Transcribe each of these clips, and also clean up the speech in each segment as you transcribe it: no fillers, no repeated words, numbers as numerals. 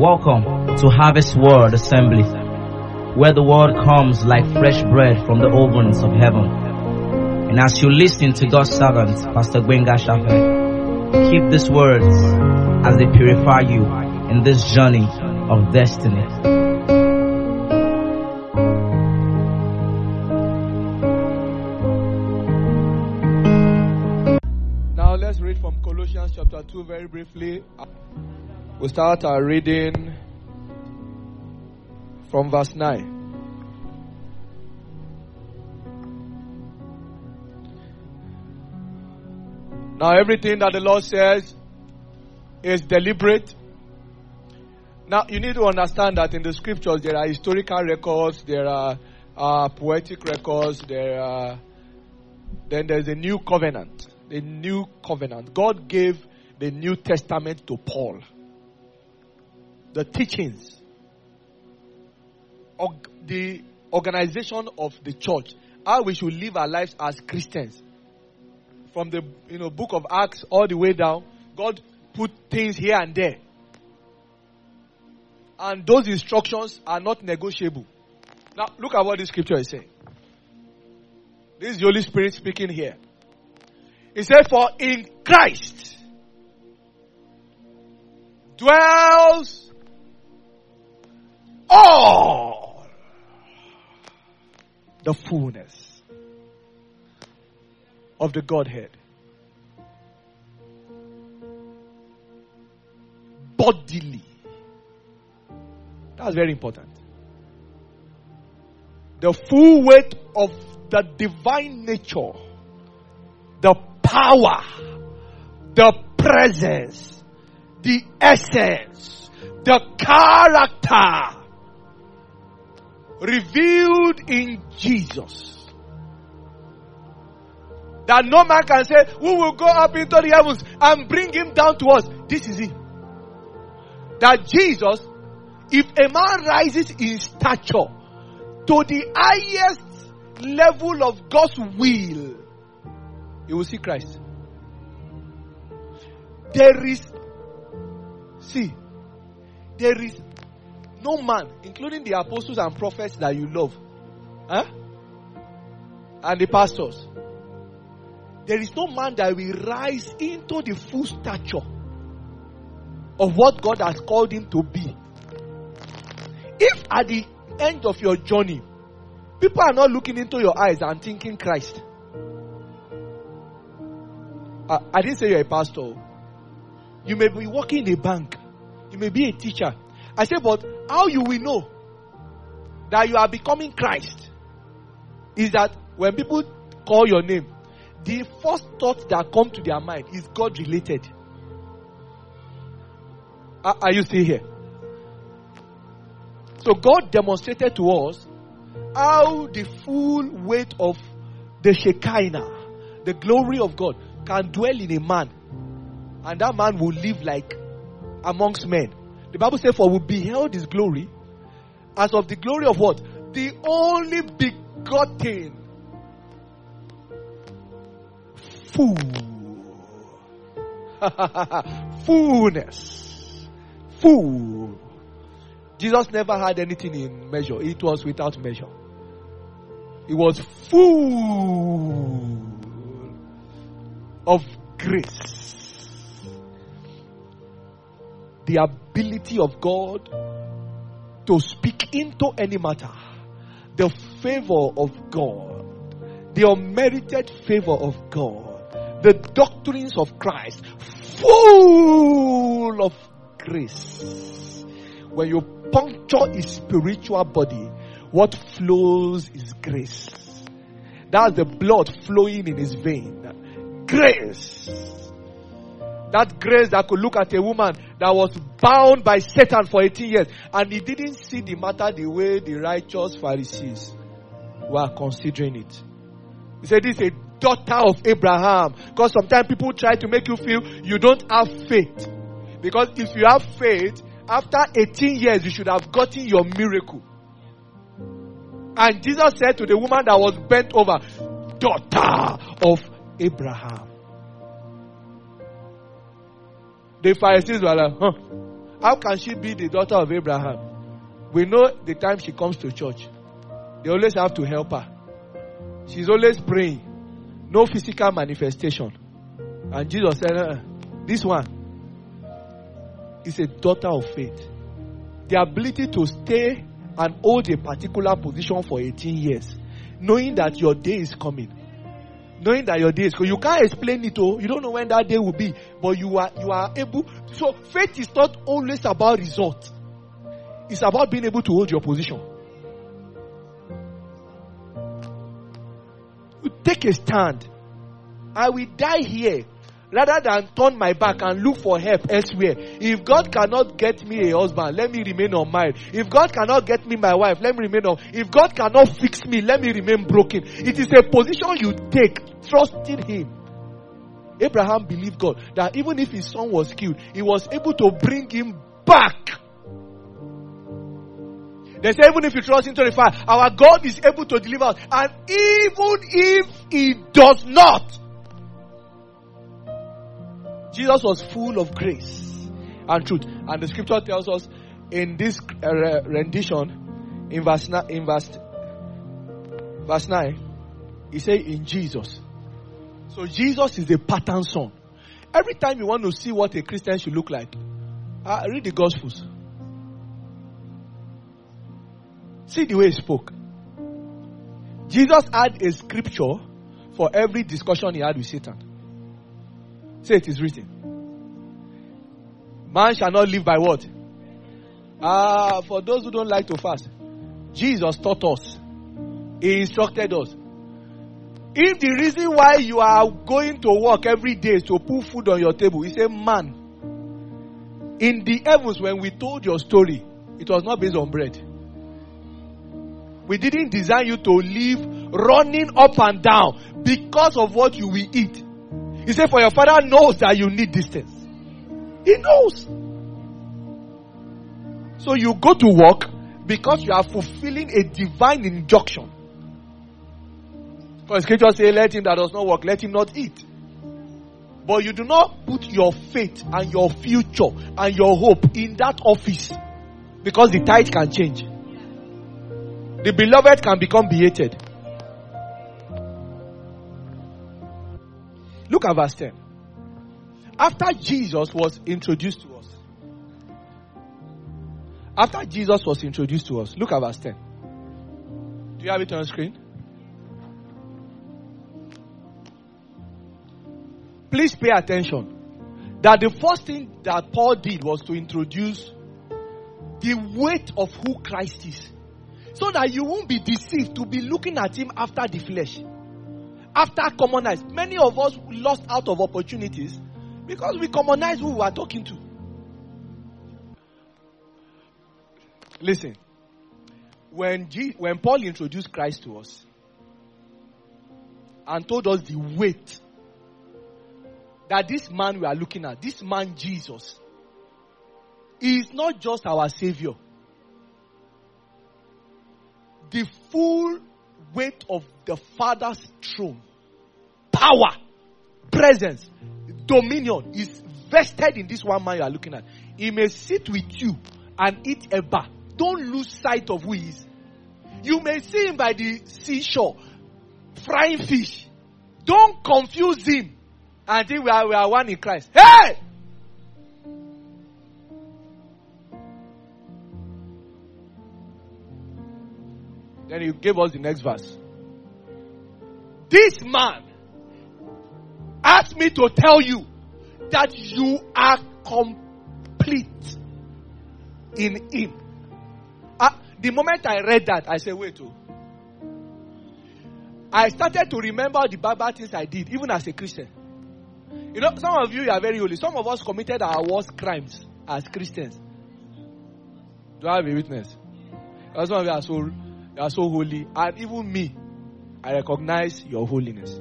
Welcome to Harvest Word Assembly, where the word comes like fresh bread from the ovens of heaven. And as you listen to God's servant, Pastor Gbenga Shafe, keep these words as they purify you in this journey of destiny. Now let's read from Colossians chapter 2 very briefly. We'll start our reading from verse 9. Now everything that the Lord says is deliberate. Now you need to understand that in the scriptures there are historical records, there are poetic records, then there's a new covenant. The new covenant. God gave the New Testament to Paul. The teachings, the organization of the church, how we should live our lives as Christians. From the book of Acts all the way down, God put things here and there. And those instructions are not negotiable. Now, look at what this scripture is saying. This is the Holy Spirit speaking here. He said, for in Christ dwells all the fullness of the Godhead. Bodily. That's very important. The full weight of the divine nature, the power, the presence, the essence, the character revealed in Jesus. That no man can say, who will go up into the heavens and bring him down to us? This is it. That Jesus, if a man rises in stature to the highest level of God's will, he will see Christ. There is no man, including the apostles and prophets that you love, and the pastors. There is no man that will rise into the full stature of what God has called him to be. If at the end of your journey, people are not looking into your eyes and thinking Christ. I didn't say you're a pastor. You may be working in a bank. You may be a teacher. I said, but how you will know that you are becoming Christ is that when people call your name, the first thought that comes to their mind is God related. Are you still here? So God demonstrated to us how the full weight of the Shekinah, the glory of God, can dwell in a man. And that man will live like amongst men. The Bible says, for we beheld his glory as of the glory of what? The only begotten. Fullness. Full. Jesus never had anything in measure. It was without measure. It was full of grace. The ability of God to speak into any matter. The favor of God. The unmerited favor of God. The doctrines of Christ. Full of grace. When you puncture his spiritual body, what flows is grace. That's the blood flowing in his vein. Grace. That grace that could look at a woman that was bound by Satan for 18 years and he didn't see the matter the way the righteous Pharisees were considering it. He said, this is a daughter of Abraham. Because sometimes people try to make you feel you don't have faith. Because if you have faith, after 18 years you should have gotten your miracle. And Jesus said to the woman that was bent over, daughter of Abraham. The Pharisees were like, How can she be the daughter of Abraham? We know the time she comes to church. They always have to help her. She's always praying. No physical manifestation. And Jesus said, this one is a daughter of faith. The ability to stay and hold a particular position for 18 years. Knowing that your day is coming. Knowing that your day is coming. You can't explain it all. You don't know when that day will be. But you are able. So faith is not always about results. It's about being able to hold your position. You take a stand. I will die here rather than turn my back and look for help elsewhere. If God cannot get me a husband, let me remain unmarried. If God cannot get me my wife, let me remain on. If God cannot fix me, let me remain broken. It is a position you take, trusting Him. Abraham believed God that even if his son was killed, He was able to bring him back. They say even if you trust into the fire, our God is able to deliver us. And even if He does not, Jesus was full of grace and truth. And the scripture tells us in this rendition, in verse 9, He says in Jesus. So Jesus is a pattern son. Every time you want to see what a Christian should look like, read the Gospels. See the way He spoke. Jesus had a scripture for every discussion He had with Satan. Say it is written. Man shall not live by what? For those who don't like to fast, Jesus taught us. He instructed us. If the reason why you are going to work every day is to put food on your table, He said, man, in the heavens when we told your story, it was not based on bread. We didn't design you to live running up and down because of what you will eat. He said, for your Father knows that you need this thing. He knows. So you go to work because you are fulfilling a divine injunction. For the scripture says, let him that does not work, let him not eat. But you do not put your faith and your future and your hope in that office. Because the tide can change. The beloved can become behated. Look at verse 10. After Jesus was introduced to us. Look at verse 10. Do you have it on the screen? Please pay attention. That the first thing that Paul did was to introduce the weight of who Christ is. So that you won't be deceived to be looking at Him after the flesh. After commonize. Many of us lost out of opportunities because we commonize who we are talking to. Listen. When Paul introduced Christ to us and told us the weight that this man we are looking at, this man Jesus, is not just our Savior. The full weight of the Father's throne, power, presence, dominion is vested in this one man you are looking at. He may sit with you and eat a bar. Don't lose sight of who He is. You may see Him by the seashore, frying fish. Don't confuse Him and think we are one in Christ. Hey! Then He gave us the next verse. This man asked me to tell you that you are complete in Him. The moment I read that, I said, wait. I started to remember the bad things I did, even as a Christian. You know, some of you are very holy. Some of us committed our worst crimes as Christians. Do I have a witness? Some of you are so holy. And even me, I recognize your holiness.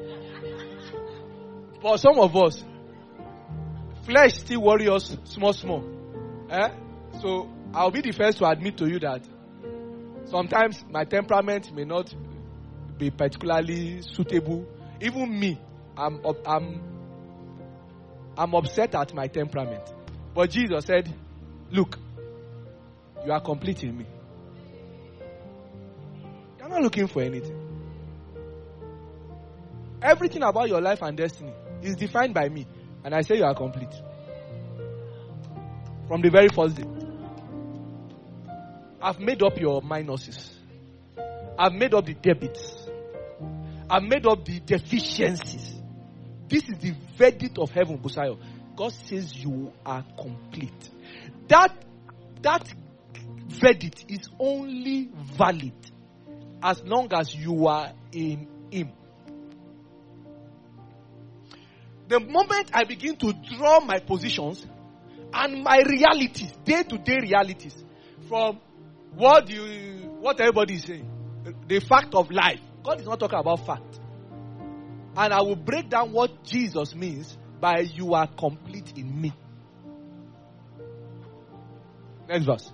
But some of us, flesh still worries us small. So I'll be the first to admit to you that sometimes my temperament may not be particularly suitable. Even me, I'm upset at my temperament. But Jesus said, Look, you are complete in me. You're not looking for anything. Everything about your life and destiny is defined by me. And I say you are complete. From the very first day. I've made up your minuses. I've made up the debits. I've made up the deficiencies. This is the verdict of heaven, Busayo. God says you are complete. That verdict is only valid as long as you are in Him. The moment I begin to draw my positions and my realities, day-to-day realities, from what everybody is saying, the fact of life. God is not talking about fact. And I will break down what Jesus means by you are complete in me. Next verse.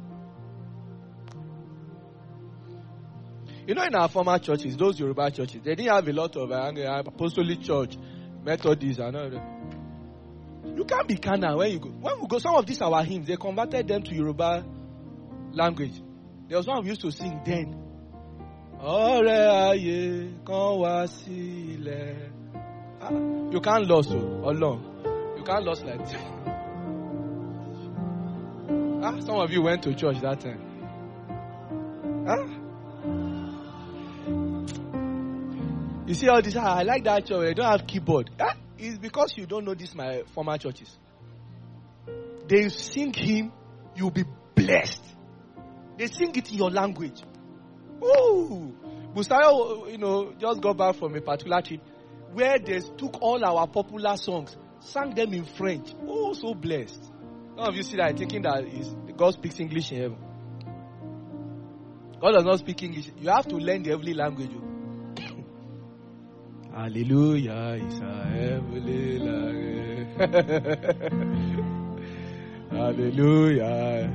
You know, in our former churches, those Yoruba churches, they didn't have a lot of apostolic church, Methodists and all that. You can't be carnal when you go. When we go, some of these our hymns, they converted them to Yoruba language. There was one we used to sing then. You can't lose alone. You can't lose like that. Some of you went to church that time. You see all this, I like that church, they don't have keyboard. It's because you don't know this, my former churches. They sing hymn, you'll be blessed. They sing it in your language. Ooh. Busayo, just got back from a particular trip where they took all our popular songs, sang them in French. Oh, so blessed. Some of you see that thinking that God speaks English in heaven. God does not speak English. You have to learn the heavenly language. Hallelujah is a heavenly language. Hallelujah.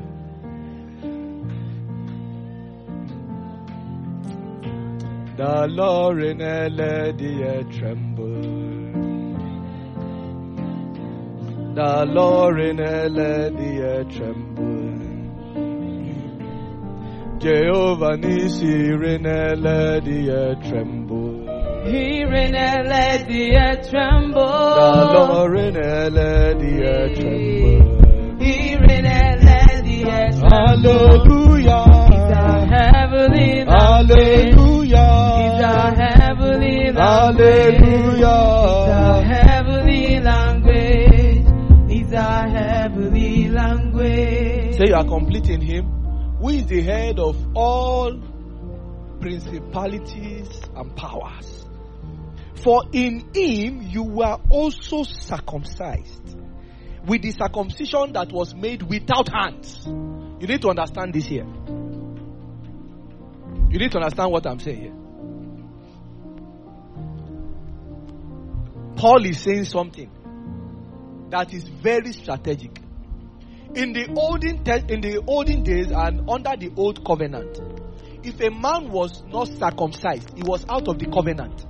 The Lord in the tremble. The Lord in the tremble. Jehovah Nisi in the tremble. He in the tremble. The Lord in the tremble. He in the tremble. Hallelujah. He's a heavenly Hallelujah. He's a heavenly Hallelujah. He's a heavenly language. Say you are complete in Him, who is the head of all principalities and powers. For in Him you were also circumcised with the circumcision that was made without hands. You need to understand this here. You need to understand what I'm saying here. Paul is saying something that is very strategic. In the olden days and under the old covenant, if a man was not circumcised, he was out of the covenant.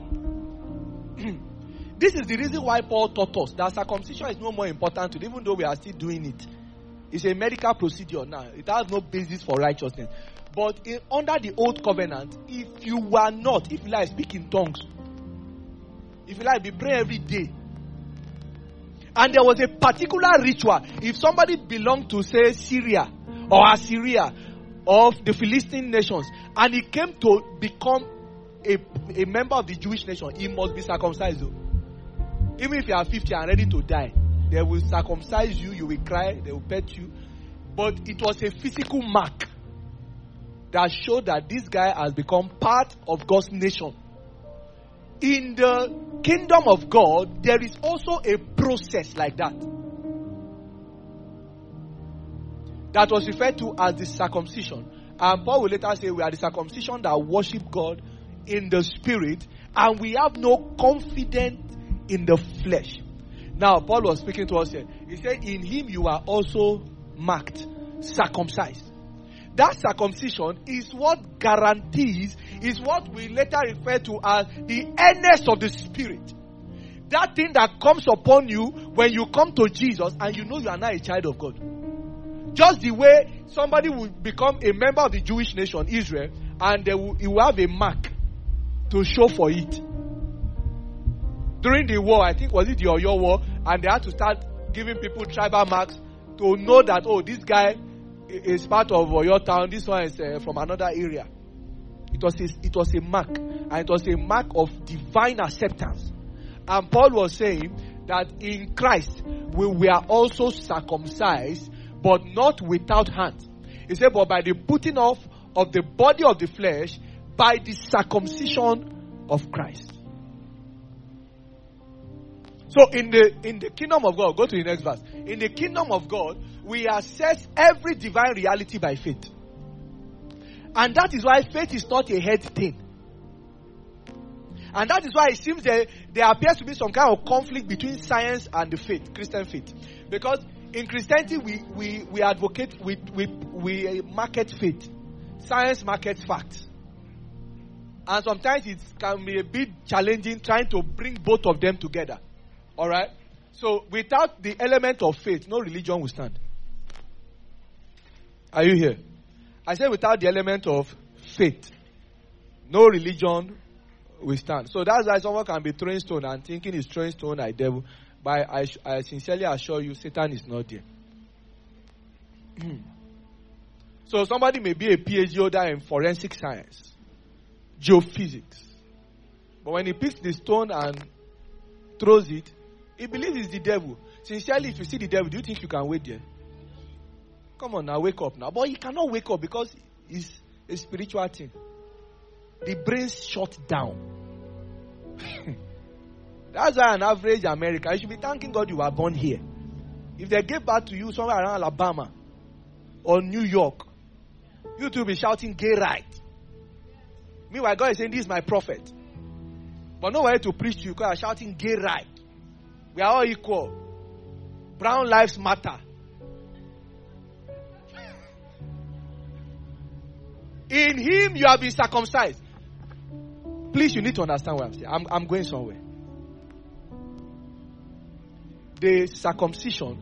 This is the reason why Paul taught us that circumcision is no more important today, even though we are still doing it. It's a medical procedure now. It has no basis for righteousness. But under the old covenant, if you were not, if you like speak in tongues, if you like be pray every day, and there was a particular ritual, if somebody belonged to say Syria or Assyria or the Philistine nations, and he came to become a member of the Jewish nation, he must be circumcised. Even if you are 50 and ready to die, they will circumcise you, you will cry, they will pet you. But it was a physical mark that showed that this guy has become part of God's nation. In the kingdom of God, there is also a process like that. That was referred to as the circumcision. And Paul will later say we are the circumcision that worship God in the spirit, and we have no confidence in the flesh. Now, Paul was speaking to us here. He said, in Him you are also marked, circumcised. That circumcision is what guarantees, is what we later refer to as the earnest of the Spirit. That thing that comes upon you when you come to Jesus and you know you are now a child of God. Just the way somebody will become a member of the Jewish nation, Israel, and he will have a mark to show for it. During the war, I think, was it the Oyo War, and they had to start giving people tribal marks to know that, oh, this guy is part of Oyo town, this one is from another area. It was a mark, and it was a mark of divine acceptance. And Paul was saying that in Christ we were also circumcised, but not without hands. He said, but by the putting off of the body of the flesh, by the circumcision of Christ. So in the kingdom of God, go to the next verse. In the kingdom of God, we access every divine reality by faith. And that is why faith is not a head thing. And that is why it seems there appears to be some kind of conflict between science and the faith, Christian faith. Because in Christianity, we advocate, we market faith. Science markets facts. And sometimes it can be a bit challenging trying to bring both of them together. Alright? So without the element of faith, no religion will stand. Are you here? I said without the element of faith, no religion will stand. So that's why someone can be throwing stone and thinking he's throwing stone at the devil. But I sincerely assure you, Satan is not there. So somebody may be a PhD holder in forensic science, geophysics. But when he picks the stone and throws it, he believes it's the devil. Sincerely, if you see the devil, do you think you can wait there? Come on now, wake up now. But he cannot wake up because it's a spiritual thing. The brain's shut down. That's why an average American, you should be thanking God you were born here. If they gave birth to you somewhere around Alabama or New York, you two will be shouting gay right. Meanwhile, God is saying, this is my prophet. But nowhere to preach to you because you're shouting gay right. We are all equal. Brown lives matter. In him you have been circumcised. Please, you need to understand what I'm saying. I'm going somewhere. The circumcision,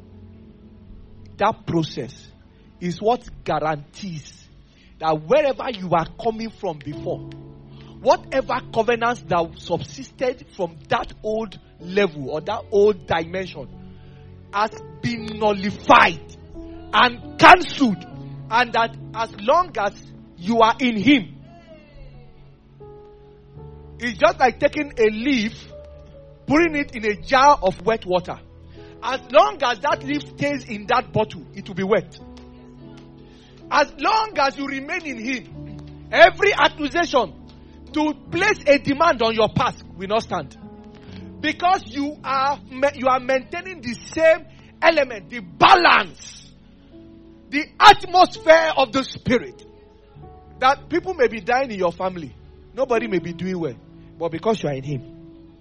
that process, is what guarantees that wherever you are coming from before, whatever covenants that subsisted from that old level or that old dimension has been nullified and cancelled, and that as long as you are in him, it's just like taking a leaf, putting it in a jar of wet water. As long as that leaf stays in that bottle, it will be wet. As long as you remain in him, every accusation to place a demand on your past will not stand. Because you are maintaining the same element, the balance, the atmosphere of the spirit. That people may be dying in your family. Nobody may be doing well. But because you are in him.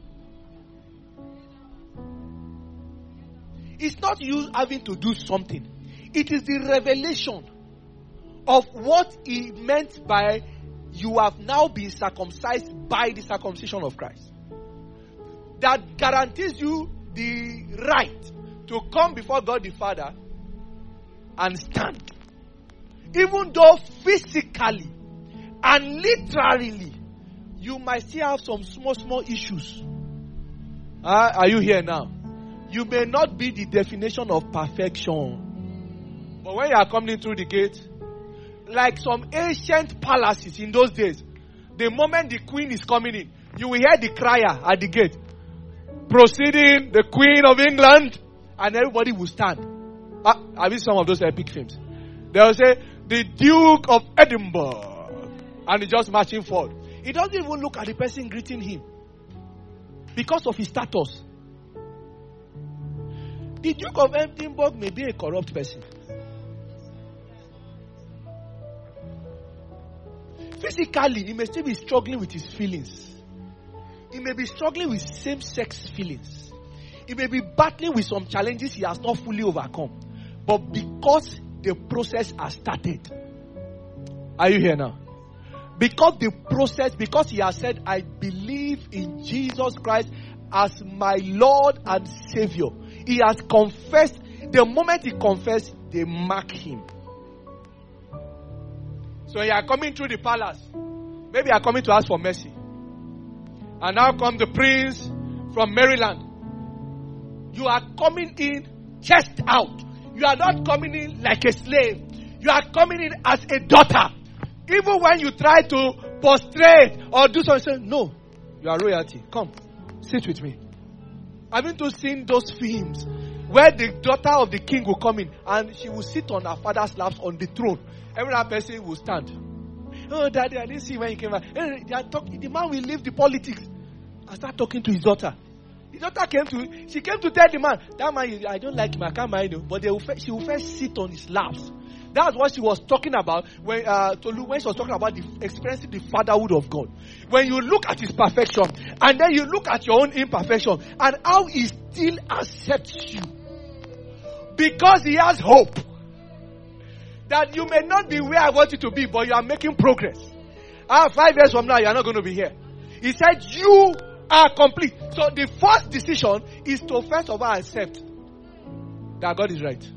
It's not you having to do something. It is the revelation of what he meant by you have now been circumcised by the circumcision of Christ. That guarantees you the right to come before God the Father and stand. Even though physically and literally you might still have some small issues. Are you here now? You may not be the definition of perfection. But when you are coming through the gate, like some ancient palaces in those days, the moment the queen is coming in, you will hear the crier at the gate. Proceeding, the Queen of England, and everybody will stand. Have you seen some of those epic films? They will say, the Duke of Edinburgh, and he's just marching forward. He doesn't even look at the person greeting him because of his status. The Duke of Edinburgh may be a corrupt person. Physically, he may still be struggling with his feelings. He may be struggling with same-sex feelings. He may be battling with some challenges he has not fully overcome. But because the process has started. Are you here now? Because he has said, I believe in Jesus Christ as my Lord and Savior. He has confessed The moment he confessed, they mark him. So you are coming through the palace. Maybe you are coming to ask for mercy. And now come the prince from Maryland. You are coming in chest out. You are not coming in like a slave. You are coming in as a daughter. Even when you try to prostrate or do something, say, no, you are royalty. Come, sit with me. I've been to see those films where the daughter of the king will come in and she will sit on her father's lap on the throne. Every other person will stand. Oh, daddy, I didn't see when he came back. The man will leave the politics and start talking to his daughter. The daughter came to tell the man, that man, I don't like him, I can't marry him. But she will first sit on his laps. That's what she was talking about when she was talking about experiencing the fatherhood of God. When you look at his perfection and then you look at your own imperfection and how he still accepts you. Because he has hope. That you may not be where I want you to be, but you are making progress. 5 years from now, you are not going to be here. He said, you are complete. So the first decision is to first of all accept that God is right.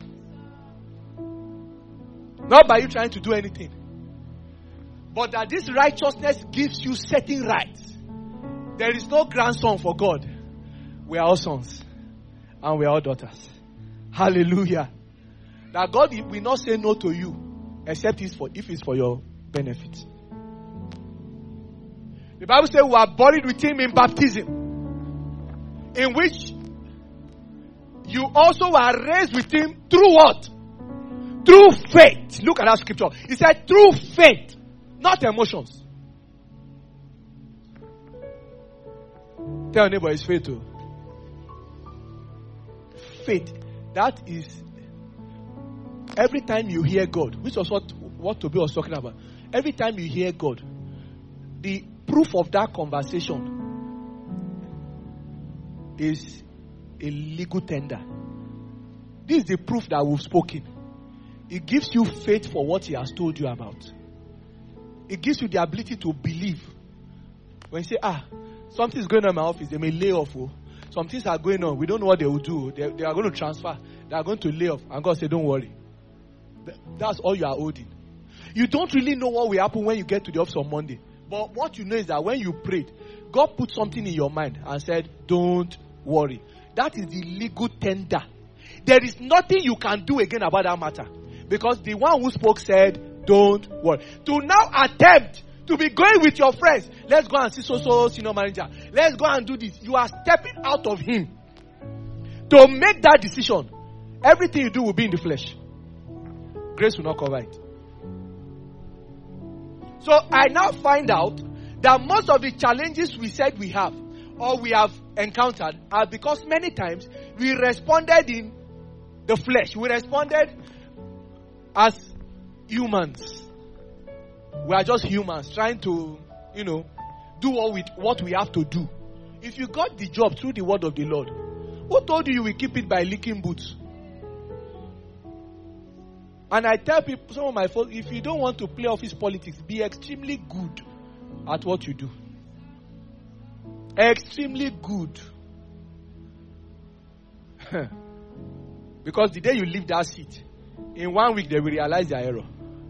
Not by you trying to do anything. But that this righteousness gives you certain rights. There is no grandson for God. We are all sons. And we are all daughters. Hallelujah. That God will not say no to you. Except if it's for your benefit. The Bible says we are buried with him in baptism. In which you also were raised with him through what? Through faith. Look at that scripture. It said through faith, not emotions. Tell your neighbor it's faith too. Faith. That is every time you hear God, which was what Toby was talking about. Every time you hear God, the proof of that conversation is a legal tender. This is the proof that we've spoken. It gives you faith for what he has told you about. It gives you the ability to believe. When you say, something is going on in my office, they may lay off. Some things are going on. We don't know what they will do. They are going to transfer. They are going to lay off. And God said, don't worry. That's all you are holding. You don't really know what will happen when you get to the office on Monday. But what you know is that when you prayed, God put something in your mind and said, don't worry. That is the legal tender. There is nothing you can do again about that matter. Because the one who spoke said, don't worry. To now attempt to be going with your friends, let's go and see so senior manager. Let's go and do this. You are stepping out of him. To make that decision, everything you do will be in the flesh. Grace will not cover it. So I now find out that most of the challenges we said we have or we have encountered are because many times we responded in the flesh. We responded as humans. We are just humans trying to, do what we have to do. If you got the job through the word of the Lord, who told you will keep it by licking boots? And I tell people, some of my folks, if you don't want to play office politics, be extremely good at what you do. Extremely good. Because the day you leave that seat, in 1 week they will realize their error.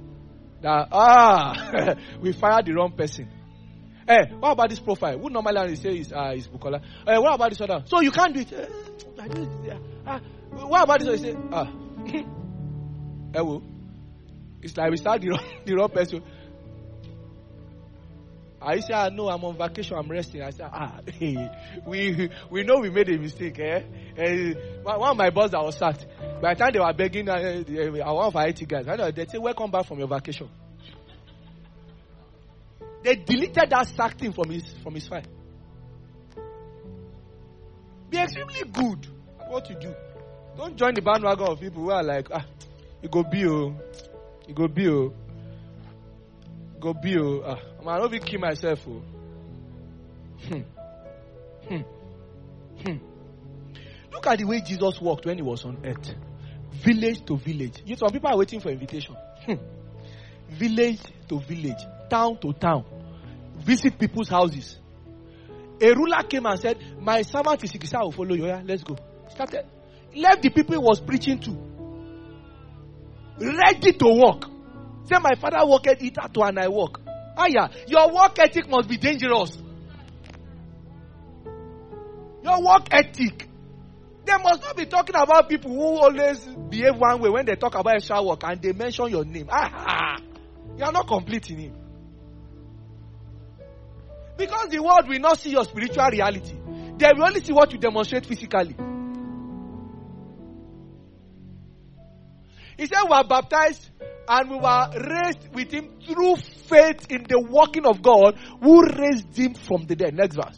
That, we fired the wrong person. Hey, what about this profile? Who normally say is Bukola? Hey, what about this other? So you can't do it. What about this? Say, it's like we start the wrong person. I say, no, I'm on vacation, I'm resting. I say, we know we made a mistake. One of my boss that was sacked, by the time they were begging, one of our IT guys, they say, welcome back from your vacation. They deleted that sack thing from his file. Be extremely good at what you do. Don't join the bandwagon of people who are like, you go be, I don't even kill myself. Look at the way Jesus walked when he was on earth. Village to village. Some people are waiting for invitation. Village to village. Town to town. Visit people's houses. A ruler came and said, my servant is sick. I will follow you. Yeah? Let's go. Started. left the people he was preaching to. Ready to work. Say, my father worked it at and I work. Your work ethic must be dangerous. Your work ethic. They must not be talking about people who always behave one way when they talk about extra work and they mention your name. You are not complete in him. Because the world will not see your spiritual reality. They will only see what you demonstrate physically. He said we were baptized and we were raised with him through faith in the working of God who raised him from the dead. Next verse.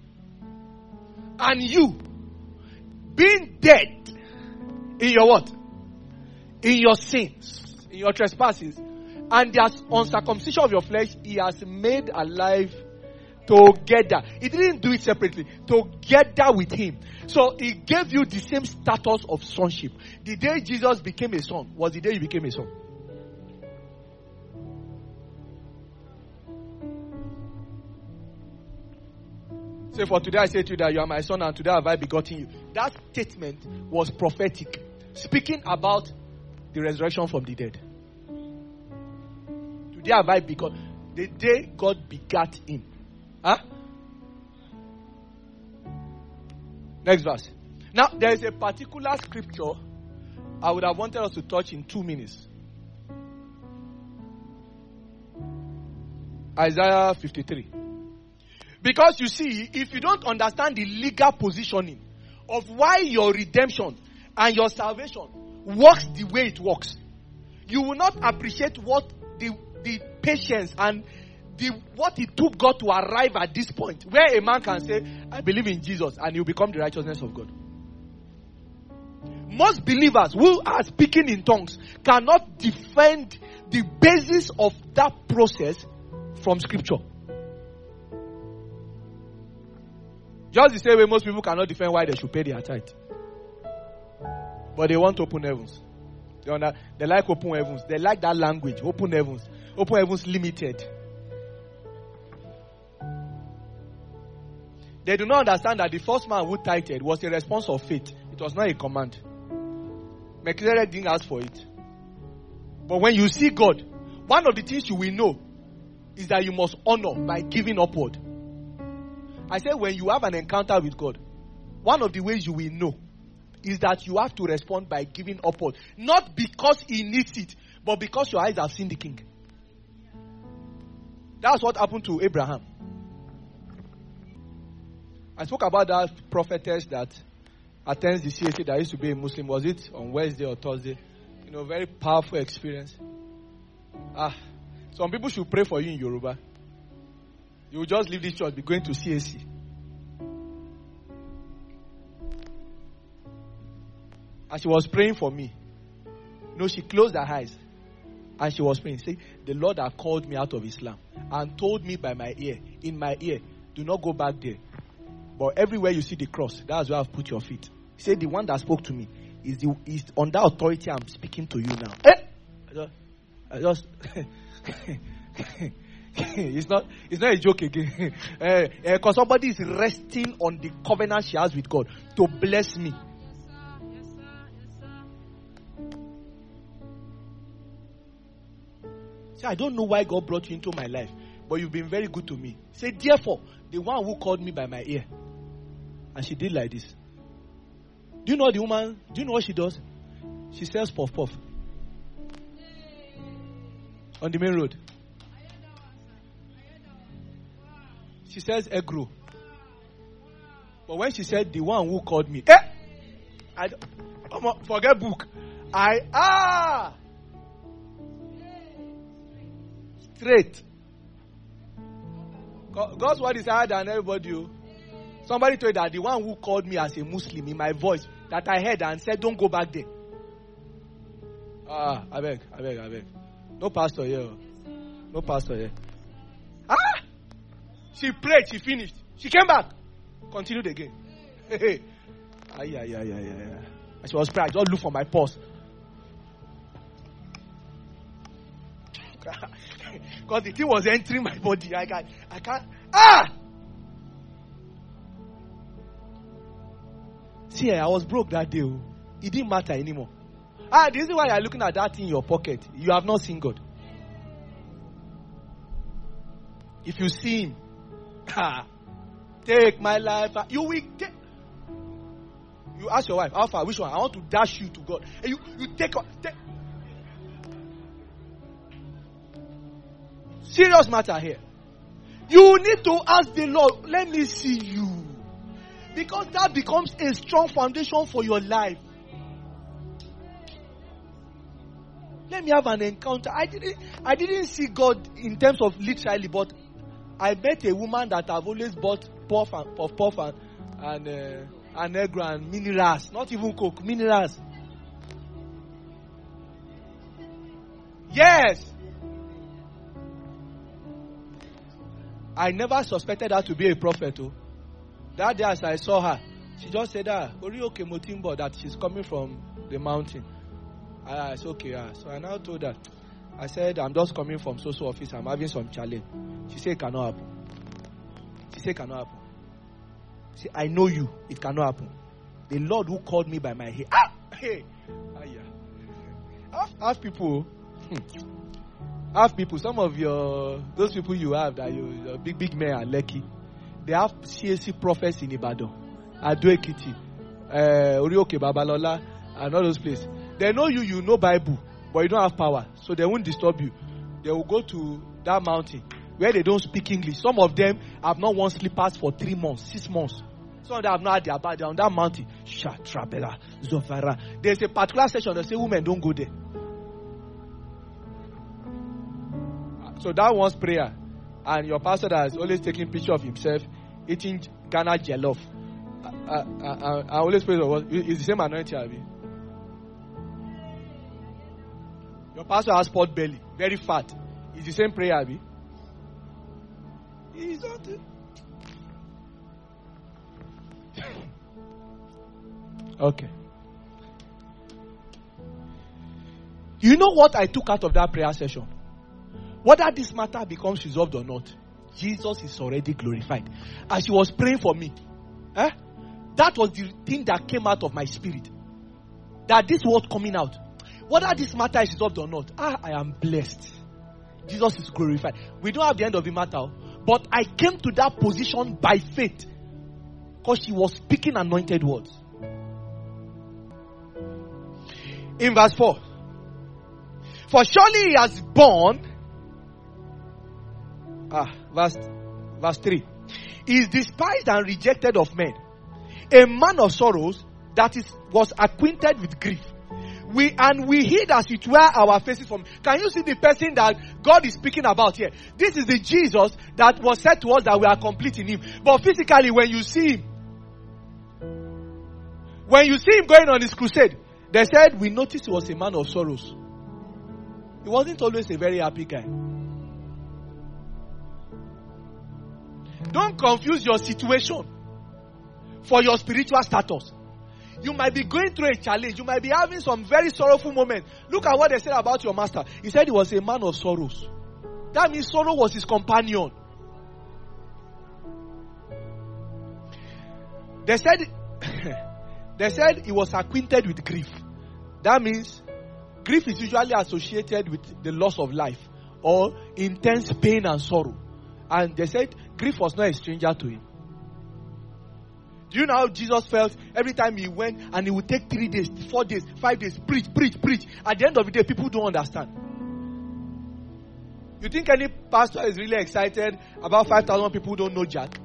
And you, being dead in your what? In your sins, in your trespasses, and the uncircumcision of your flesh, he has made alive together. He didn't do it separately. Together with him. So he gave you the same status of sonship. The day Jesus became a son was the day you became a son. So for today I say to you that you are my son and today have I begotten you. That statement was prophetic. Speaking about the resurrection from the dead. Today have I begotten. The day God begat him. Next verse. Now, there is a particular scripture I would have wanted us to touch in 2 minutes. Isaiah 53. Because you see, if you don't understand the legal positioning of why your redemption and your salvation works the way it works, you will not appreciate what the patience and what it took God to arrive at this point, where a man can say, I believe in Jesus, and he'll become the righteousness of God. Most believers who are speaking in tongues cannot defend the basis of that process from scripture. Just the same way most people cannot defend why they should pay their tithe. But they want open heavens. They like open heavens. They like that language, open heavens. Open heavens limited. They do not understand that the first man who tithed was a response of faith. It was not a command. Melchizedek didn't ask for it. But when you see God, one of the things you will know is that you must honor by giving upward. I said when you have an encounter with God, one of the ways you will know is that you have to respond by giving upward. Not because he needs it, but because your eyes have seen the king. That's what happened to Abraham. I spoke about that prophetess that attends the CAC that used to be a Muslim. Was it on Wednesday or Thursday? Very powerful experience. Some people should pray for you in Yoruba. You will just leave this church, be going to CAC. And she was praying for me. She closed her eyes. And she was praying. Say, the Lord has called me out of Islam. And told me by my ear, in my ear, do not go back there. But everywhere you see the cross, that's where I've put your feet. He said, the one that spoke to me is on that authority I'm speaking to you now. I just it's not a joke again. Because somebody is resting on the covenant she has with God to bless me. See, I don't know why God brought you into my life, but you've been very good to me. Say, therefore, the one who called me by my ear. And she did like this. Do you know the woman? Do you know what she does? She sells puff puff on the main road. She sells egg roll. But when she said the one who called me, forget book. Straight. God's word is higher than everybody. Somebody told that the one who called me as a Muslim in my voice that I heard and said, don't go back there. I beg. No pastor here. No pastor here. She prayed, she finished. She came back. Continued again. She was praying. I just looked for my pulse. Because the thing was entering my body. I can't. See, I was broke that day. it didn't matter anymore. The reason why you're looking at that thing in your pocket, you have not seen God. If you see him, take my life, you will take. You ask your wife, how far, which one? I want to dash you to God. And you take. Serious matter here. You need to ask the Lord, let me see you. Because that becomes a strong foundation for your life. Let me have an encounter. I didn't see God in terms of literally, but I met a woman that I've always bought puff and negro and minerals. Not even Coke, minerals. Yes. I never suspected her to be a prophet. Oh. That day as I saw her, she just said, Orioke Motimbo, that she's coming from the mountain. It's okay. So I now told her, I said, I'm just coming from so office. I'm having some challenge. She said, it cannot happen. See, I know you. It cannot happen. The Lord who called me by my hair. Have people. Have people. Some of those people you have that you big men are lucky. They have CAC prophets in Ibadan, Ado Ekiti, Orioke Babalola, and all those places. They know you know Bible, but you don't have power, so they won't disturb you. They will go to that mountain where they don't speak English. Some of them have not worn slippers for 3 months, 6 months. Some of them have not had their body on that mountain. Shatrabela, Zofara. There's a particular section that say women don't go there. So that one's prayer. And your pastor that is always taking picture of himself eating Ghana jollof. I always pray for what is the same anointing, Abi. Your pastor has pot belly, very fat. It's the same prayer, Abi. He's not. Okay. You know what I took out of that prayer session? Whether this matter becomes resolved or not, Jesus is already glorified. As she was praying for me, that was the thing that came out of my spirit. That this was coming out. Whether this matter is resolved or not, I am blessed. Jesus is glorified. We don't have the end of the matter, but I came to that position by faith because she was speaking anointed words. In verse 4, for surely he has borne. Verse 3. He is despised and rejected of men, a man of sorrows, that was acquainted with grief. We hid as it were our faces from. Can you see the person that God is speaking about here? This is the Jesus that was said to us that we are complete in him. But physically, when you see him going on his crusade, they said we noticed he was a man of sorrows. He wasn't always a very happy guy. Don't confuse your situation for your spiritual status. You might be going through a challenge. You might be having some very sorrowful moments. Look at what they said about your master. He said he was a man of sorrows. That means sorrow was his companion. They said he was acquainted with grief. That means grief is usually associated with the loss of life or intense pain and sorrow. And they said grief was not a stranger to him. Do you know how Jesus felt every time he went and he would take 3 days, 4 days, 5 days, preach. At the end of the day, people don't understand. You think any pastor is really excited about 5,000 people who don't know Jack?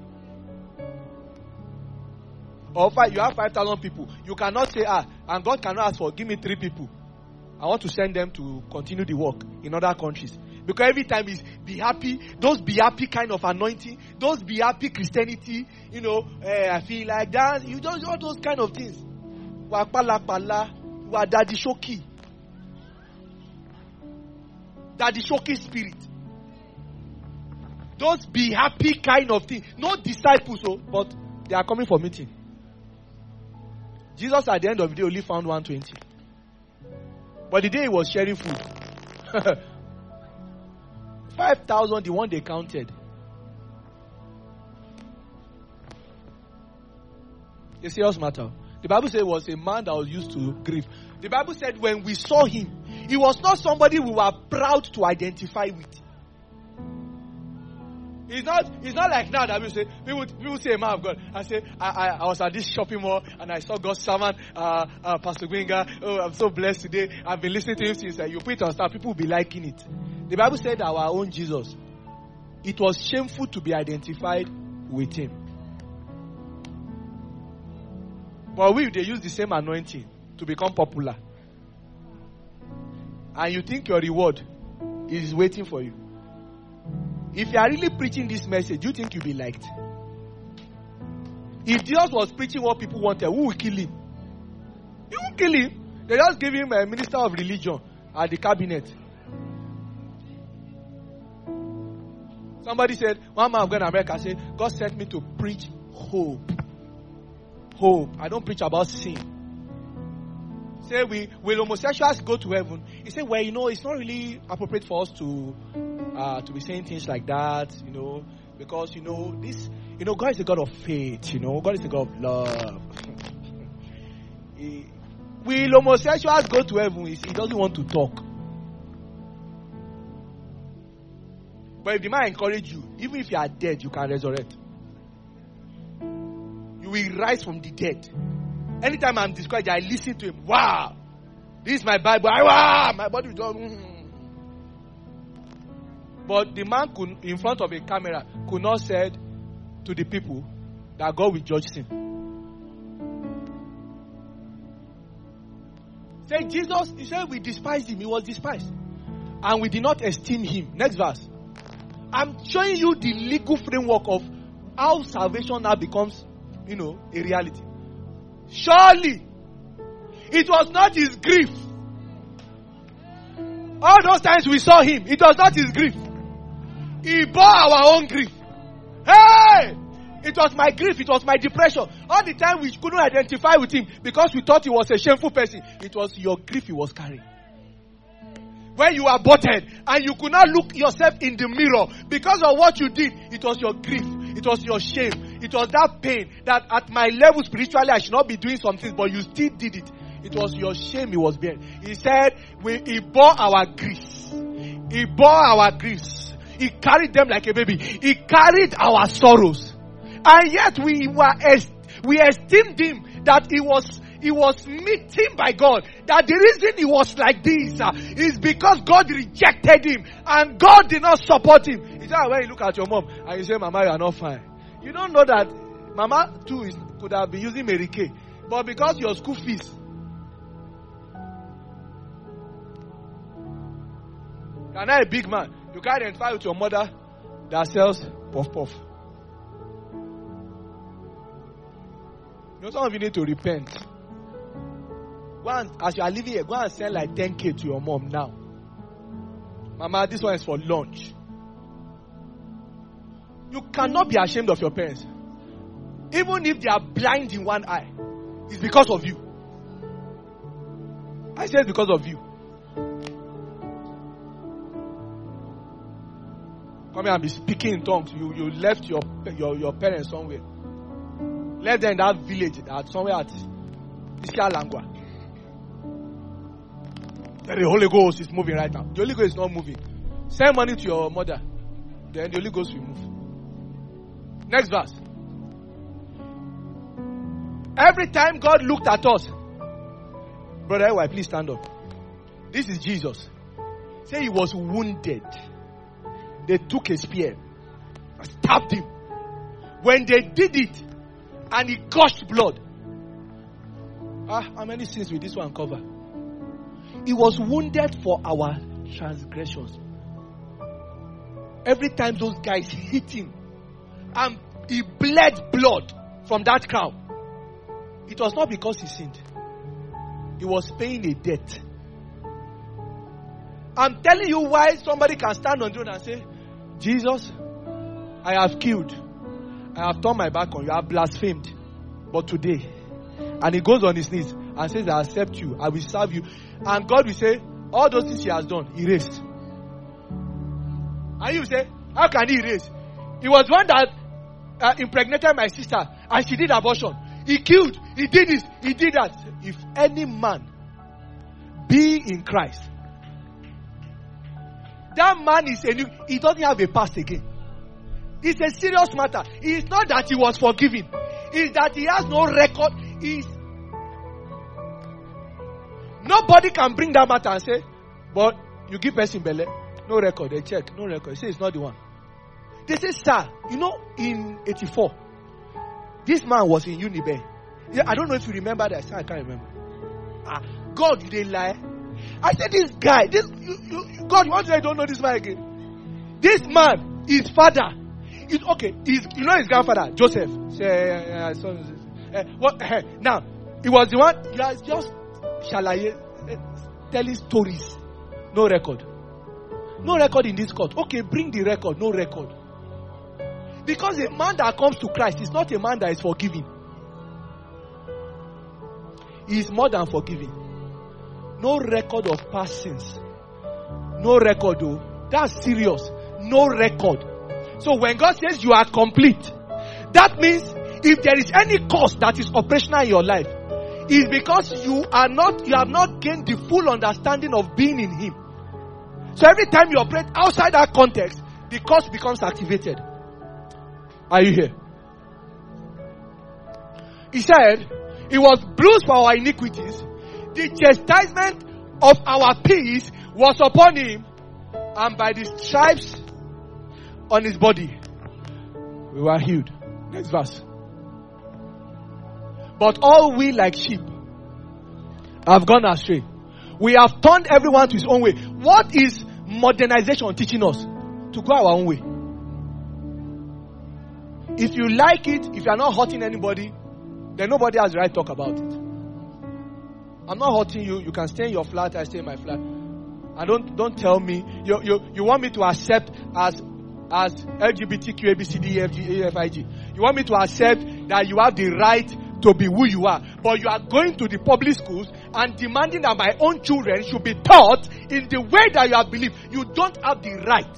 Or you have 5,000 people. You cannot say, and God cannot ask for, give me 3 people. I want to send them to continue the work in other countries. Because every time is be happy, those be happy kind of anointing, those be happy Christianity, I feel like that. You don't all those kind of things. Daddy shoki. Daddy shoki spirit. Those be happy kind of thing. No disciples, but they are coming for meeting. Jesus at the end of the day only found 120. But the day he was sharing food, 5,000, the one they counted. A serious matter. The Bible said it was a man that was used to grief. The Bible said when we saw him, he was not somebody we were proud to identify with. It's not like now that people say a man of God. I say, I was at this shopping mall and I saw God's servant, Pastor Gwenga. Oh, I'm so blessed today. I've been listening to him since you put it on stuff. People will be liking it. The Bible said our own Jesus, it was shameful to be identified with him. But they use the same anointing to become popular. And you think your reward is waiting for you. If you are really preaching this message, you think you'll be liked? If Jesus was preaching what people wanted, who will kill him? You won't kill him. They just give him a minister of religion at the cabinet. Somebody said, one man of God in America said, God sent me to preach hope. Hope. I don't preach about sin. Say, will homosexuals go to heaven? He said, well, it's not really appropriate for us to be saying things like that, because, God is a God of faith, God is a God of love. Will homosexuals go to heaven? He doesn't want to talk. But if the man encourage you, even if you are dead, you can resurrect. You will rise from the dead. Anytime I'm discouraged, I listen to him. Wow! This is my Bible. Wow! My body will go. But the man could, in front of a camera, could not say to the people that God will judge sin. Say Jesus, he said we despised him. He was despised. And we did not esteem him. Next verse. I'm showing you the legal framework of how salvation now becomes, a reality. Surely, it was not his grief. All those times we saw him, it was not his grief. He bore our own grief. Hey! It was my grief. It was my depression. All the time we couldn't identify with him because we thought he was a shameful person. It was your grief he was carrying. When you were buttered and you could not look yourself in the mirror because of what you did, it was your grief. It was your shame. It was that pain that at my level spiritually I should not be doing some things, but you still did it. It was your shame he was bearing. He said, he bore our griefs. He bore our griefs. He carried them like a baby. He carried our sorrows. And yet we esteemed him that he was meeting by God. That the reason he was like this is because God rejected him and God did not support him. He said, when you look at your mom and you say, Mama, you are not fine. You don't know that Mama too could have been using Mary Kay. But because your school fees. You're not a big man. You can identify with your mother that sells puff puff. Some of you need to repent. As you are living here, go and send like 10K to your mom now. Mama, this one is for lunch. You cannot be ashamed of your parents. Even if they are blind in one eye, it's because of you. I say it's because of you. Come here and be speaking in tongues. You left your parents somewhere. Left them in that village somewhere at Ishialangwa. The Holy Ghost is moving right now. The Holy Ghost is not moving. Send money to your mother. Then the Holy Ghost will move. Next verse. Every time God looked at us, Brother Ewa, please stand up. This is Jesus. Say he was wounded. They took a spear and stabbed him. When they did it, and he gushed blood. How many sins will this one cover? He was wounded for our transgressions. Every time those guys hit him, and he bled blood from that crown, it was not because he sinned. He was paying a debt. I'm telling you why somebody can stand on the throne and say, Jesus, I have killed. I have turned my back on you. I have blasphemed. But today, and he goes on his knees and says, I accept you. I will serve you. And God will say, all those things he has done, erased. And you say, how can he erase? He was one that impregnated my sister and she did abortion. he killed, he did this, he did that. If any man be in Christ, that man is a new, he doesn't have a past again. It's a serious matter. It's not that he was forgiven. It's that he has no record. Nobody can bring that matter and say, but you give person belle. No record. They check. No record. They say it's not the one. They say, sir, you know, in 84, this man was in Unibe. I don't know if you remember that. I can't remember. God, you didn't lie. I said, this guy, God, you want to say I don't know this man again? This man, his father, okay, you know his grandfather, Joseph. Now, he was the one, he has just telling stories. No record. No record in this court. Okay, bring the record. No record. Because a man that comes to Christ is not a man that is forgiving. He is more than forgiving. No record of past sins. No record, though. That's serious. No record. So when God says you are complete, that means if there is any cause that is operational in your life, it's because you have not gained the full understanding of being in Him. So every time you operate outside that context, the cause becomes activated. Are you here? He said, He was bruised for our iniquities. The chastisement of our peace was upon Him, and by the stripes on His body, we were healed. Next verse. But all we like sheep have gone astray. We have turned everyone to his own way. What is modernization teaching us? To go our own way. If you like it, if you are not hurting anybody, then nobody has the right to talk about it. I'm not hurting you. You can stay in your flat, I stay in my flat. And don't tell me you want me to accept as LGBTQ, ABCD, EFG. You want me to accept that you have the right to be who you are, but you are going to the public schools and demanding that my own children should be taught in the way that you have believed. You don't have the right.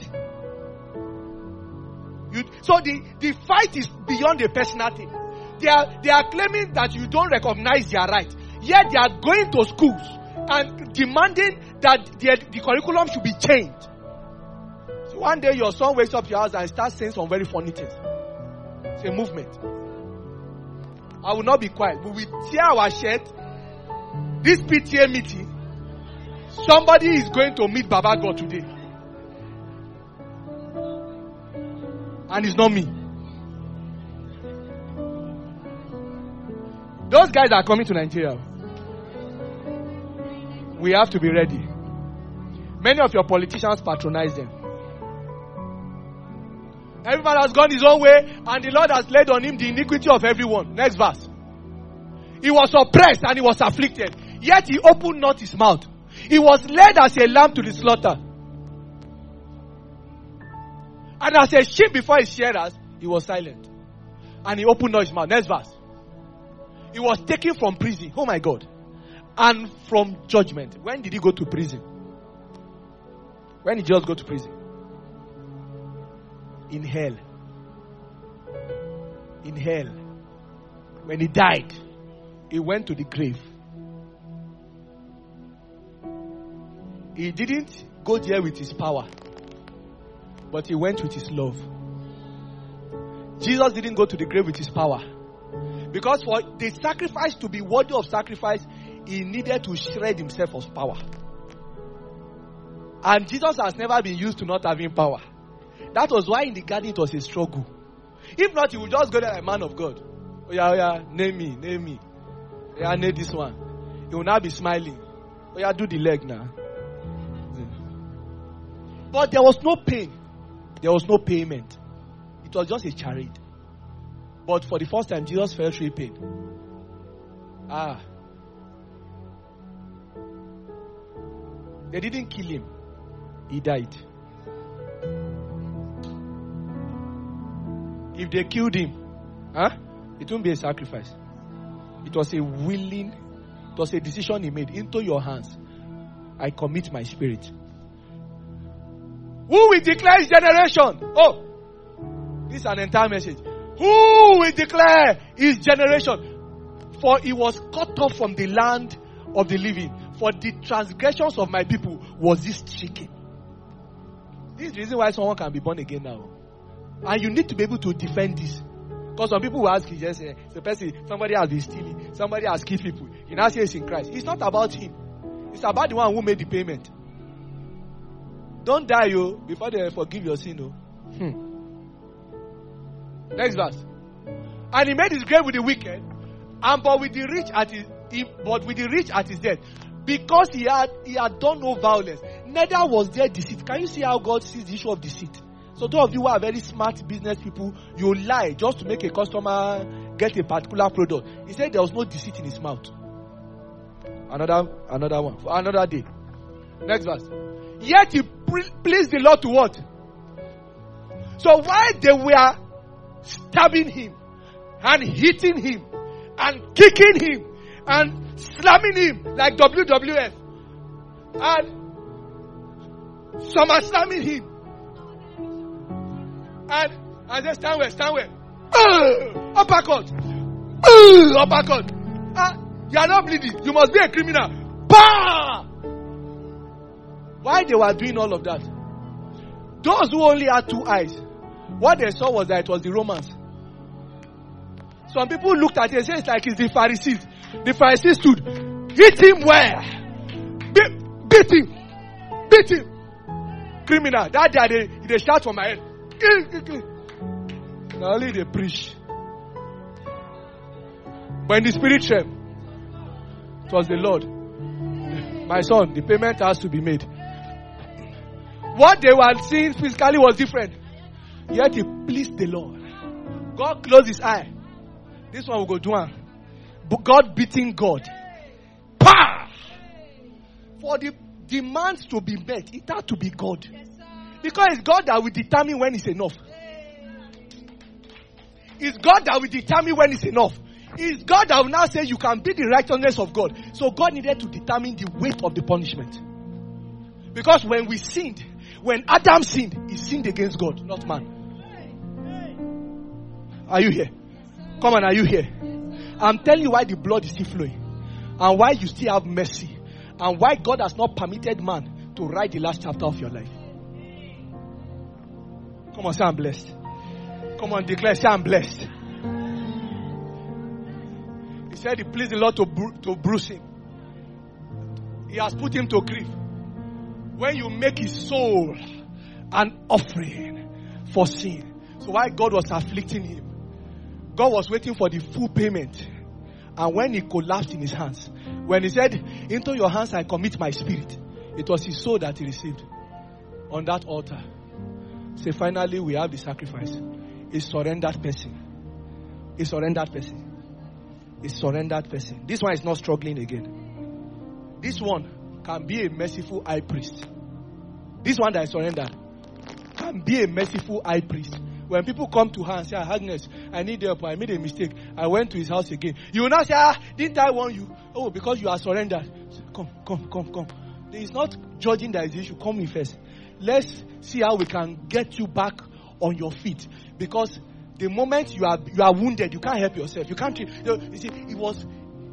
So the fight is beyond the personal thing. They are claiming that you don't recognize their right, yet they are going to schools and demanding that the curriculum should be changed. So one day your son wakes up your house and starts saying some very funny things. It's a movement. I will not be quiet. We will tear our shirt. This PTA meeting, somebody is going to meet Baba God today. And it's not me. Those guys are coming to Nigeria. We have to be ready. Many of your politicians patronize them. Everyone has gone his own way, and the Lord has laid on him the iniquity of everyone. Next verse. He was oppressed and he was afflicted, yet he opened not his mouth. He was led as a lamb to the slaughter, and as a sheep before his shearers, he was silent, and he opened not his mouth. Next verse. He was taken from prison. Oh my God. And from judgment. When did he go to prison? When did Jesus go to prison? In hell. In hell. When he died, he went to the grave. He didn't go there with his power, but he went with his love. Jesus didn't go to the grave with his power, because for the sacrifice to be worthy of sacrifice, he needed to shred himself of power. And Jesus has never been used to not having power. That was why in the garden it was a struggle. If not, he would just go there like man of God. Oh yeah, name me. Yeah, name this one. He will now be smiling. Oh yeah, do the leg now. But there was no pain. There was no payment. It was just a charade. But for the first time, Jesus felt real pain. They didn't kill him. He died. If they killed him, it wouldn't be a sacrifice. It was a decision he made. Into your hands I commit my spirit. Who will declare his generation? Oh, this is an entire message. Who will declare his generation? For he was cut off from the land of the living. For the transgressions of my people was this stricken. This is the reason why someone can be born again now. And you need to be able to defend this. Because some people will ask you, just say, somebody has been stealing, somebody has killed people. You now say it's in Christ. It's not about him. It's about the one who made the payment. Don't die, you, before they forgive your sin. Next verse. And he made his grave with the wicked, but with the rich at his death, because he had done no violence, neither was there deceit. Can you see how God sees the issue of deceit? So those of you who are very smart business people, you lie just to make a customer get a particular product. He said there was no deceit in his mouth. Another one. For another day. Next verse. Yet he pleased the Lord to what? So while they were stabbing him and hitting him and kicking him and slamming him like WWF and some are slamming him and they stand well. Uppercut. Uppercut. You are not bleeding. You must be a criminal. Bah! Why they were doing all of that? Those who only had two eyes, what they saw was that it was the Romans. Some people looked at it and said it's like it's the Pharisees. The Pharisees stood, hit him where? Beat him. Criminal. That day they shout for my head. Now only they preach. But in the spirit realm, it was the Lord. My son, the payment has to be made. What they were seeing physically was different. Yet it pleased the Lord. God closed his eye. This one will go down. But God beating God. Pa! For the demands to be met, it had to be God. Because it's God that will determine when it's enough. It's God that will determine when it's enough. It's God that will now say you can be the righteousness of God. So God needed to determine the weight of the punishment. Because when we sinned, when Adam sinned, he sinned against God, not man. Are you here? Come on, are you here? I'm telling you why the blood is still flowing. And why you still have mercy. And why God has not permitted man to write the last chapter of your life. Come on, say I'm blessed. Come on, declare, say I'm blessed. He said he pleased the Lord to bruise him. He has put him to grief. When you make his soul an offering for sin. So while God was afflicting him, God was waiting for the full payment. And when he collapsed in his hands, when he said, into your hands I commit my spirit, it was his soul that he received on that altar. So finally we have the sacrifice. A surrendered person. A surrendered person. A surrendered person. This one is not struggling again. This one can be a merciful high priest. This one that is surrendered can be a merciful high priest. When people come to her and say, Agnes, I need help, I made a mistake, I went to his house again. You will not say, didn't I warn you? Oh, because you are surrendered. Come. He is not judging that is the issue. Come in first. Let's see how we can get you back on your feet. Because the moment you are wounded, you can't help yourself. You can't. You see, it was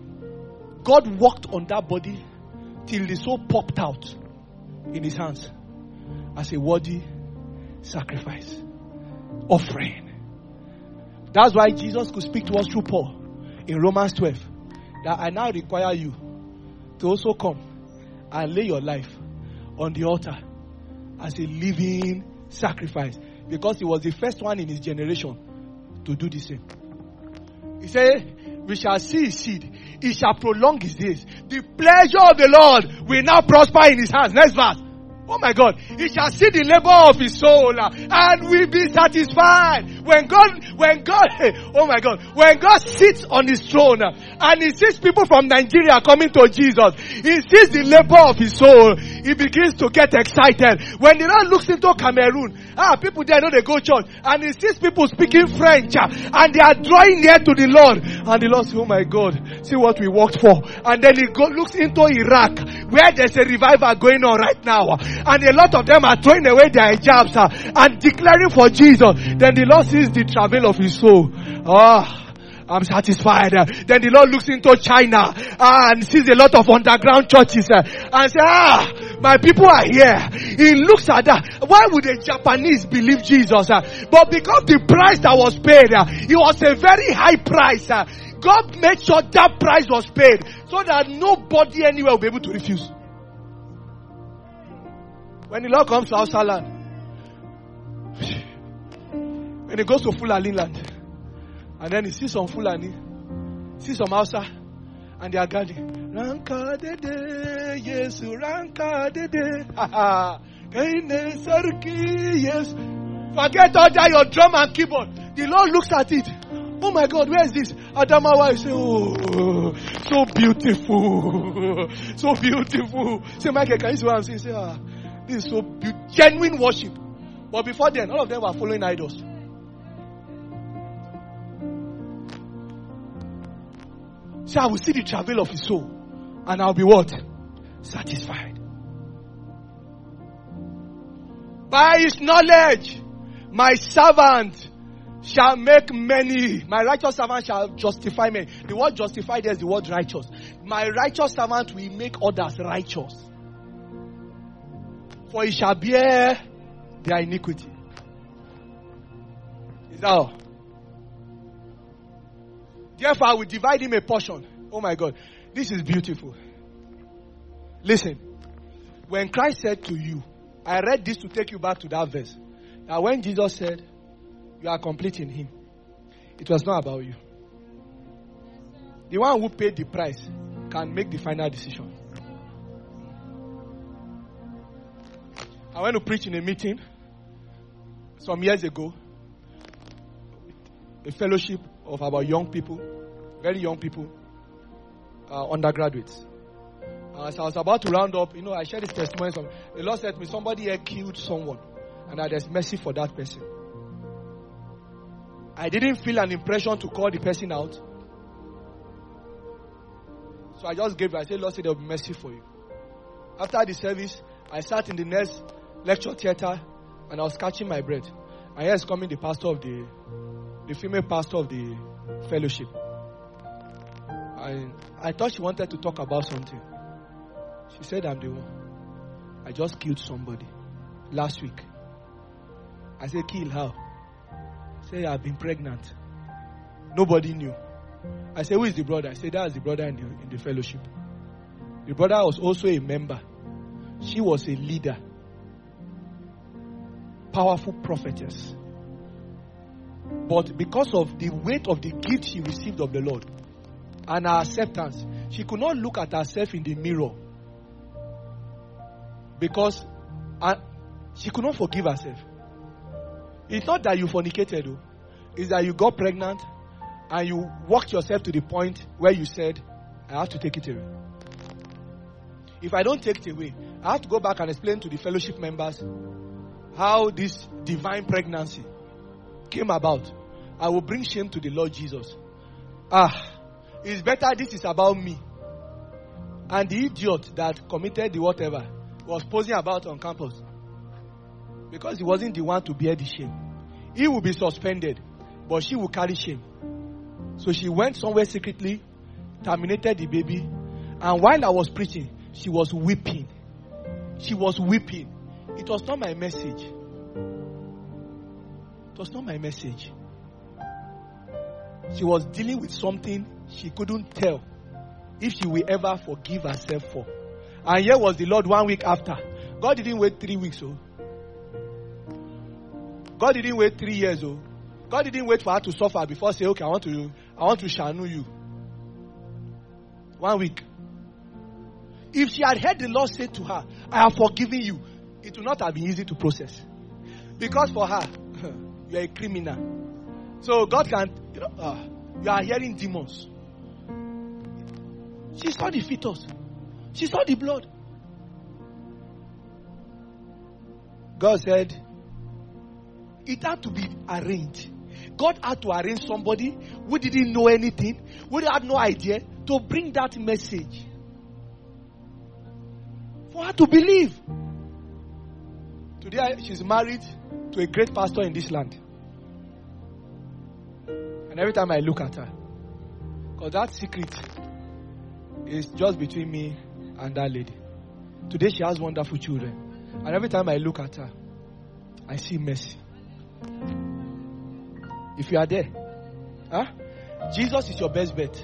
God worked on that body till the soul popped out in his hands as a worthy sacrifice, offering. That's why Jesus could speak to us through Paul in Romans 12. That I now require you to also come and lay your life on the altar as a living sacrifice. Because he was the first one in his generation to do the same. He said, we shall see his seed. He shall prolong his days. The pleasure of the Lord will now prosper in his hands. Next verse. Oh my God. He shall see the labor of his soul and will be satisfied. When God, oh my God, when God sits on his throne and he sees people from Nigeria coming to Jesus, he sees the labor of his soul. He begins to get excited. When the Lord looks into Cameroon, people there know they go church, and he sees people speaking French and they are drawing near to the Lord. And the Lord says, oh my God, see what we worked for. And then he looks into Iraq, where there's a revival going on right now. And a lot of them are throwing away their hijabs and declaring for Jesus. Then the Lord sees the travail of his soul. I'm satisfied. Then the Lord looks into China and sees a lot of underground churches and says, my people are here. He looks at that. Why would a Japanese believe Jesus? But because the price that was paid, it was a very high price. God made sure that price was paid so that nobody anywhere will be able to refuse. When the Lord comes to Hausa land, when he goes to Fulani land, and then he sees some Fulani, sees some Hausa, and they are gathering. Ranka dede, yes, ranka dede, kaine sarki, yes. Forget all that, your drum and keyboard. The Lord looks at it. Oh my God, where is this? Adamawa, you say, oh, so beautiful, so beautiful. Say, Michael, can you see what I'm saying? Say, this is so beautiful, genuine worship. But before then, all of them were following idols. So I will see the travail of his soul, and I'll be what? Satisfied. By his knowledge, my servant shall make many. My righteous servant shall justify many. The word justify there is the word righteous. My righteous servant will make others righteous. For he shall bear their iniquity. Is that all? Therefore, I will divide him a portion. Oh my God. This is beautiful. Listen. When Christ said to you, I read this to take you back to that verse. That when Jesus said, you are complete in him, it was not about you. The one who paid the price can make the final decision. I went to preach in a meeting some years ago. A fellowship of about young people, very young people, undergraduates. As I was about to round up, I shared this testimony. The Lord said to me, somebody here killed someone, and that there's mercy for that person. I didn't feel an impression to call the person out. So I just gave it. I said, Lord said there will be mercy for you. After the service, I sat in the next lecture theater, and I was catching my breath. And here is coming the pastor of the female pastor of the fellowship. And I thought she wanted to talk about something. She said, I'm the one. I just killed somebody last week. I said, kill how? Say, I've been pregnant. Nobody knew. I said, who is the brother? I said, that's the brother in the fellowship. The brother was also a member. She was a leader. Powerful prophetess. But because of the weight of the gift she received of the Lord and her acceptance, she could not look at herself in the mirror. Because she could not forgive herself. It's not that you fornicated, though. It's that you got pregnant and you walked yourself to the point where you said, I have to take it away. If I don't take it away, I have to go back and explain to the fellowship members how this divine pregnancy came about. I will bring shame to the Lord Jesus. It's better this is about me. And the idiot that committed the whatever was posing about on campus. Because he wasn't the one to bear the shame. He will be suspended, but she will carry shame. So she went somewhere secretly, terminated the baby, and while I was preaching, she was weeping. She was weeping. It was not my message. It was not my message. She was dealing with something she couldn't tell if she will ever forgive herself for. And here was the Lord 1 week after. God didn't wait 3 weeks. God didn't wait 3 years. God didn't wait for her to suffer before say, okay, I want to shanu you. 1 week. If she had heard the Lord say to her, I have forgiven you, it would not have been easy to process. Because for her, you are a criminal. So God can, you are hearing demons. She saw the fetus. She saw the blood. God said, it had to be arranged. God had to arrange somebody who didn't know anything, who had no idea, to bring that message. For her to believe. Today, she's married to a great pastor in this land. And every time I look at her, Because that secret is just between me and that lady. Today she has wonderful children. And every time I look at her, I see mercy. If you are there, Jesus is your best bet.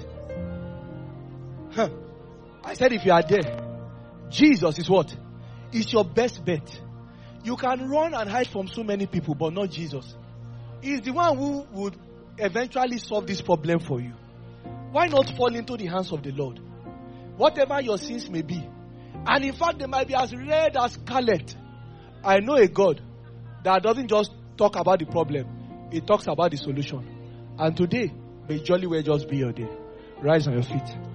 I said if you are there, Jesus is what? Is your best bet. You can run and hide from so many people, but not Jesus. He's the one who would eventually solve this problem for you. Why not fall into the hands of the Lord? Whatever your sins may be. And in fact, they might be as red as scarlet. I know a God that doesn't just talk about the problem. He talks about the solution. And today, may jolly well just be your day. Rise on your feet.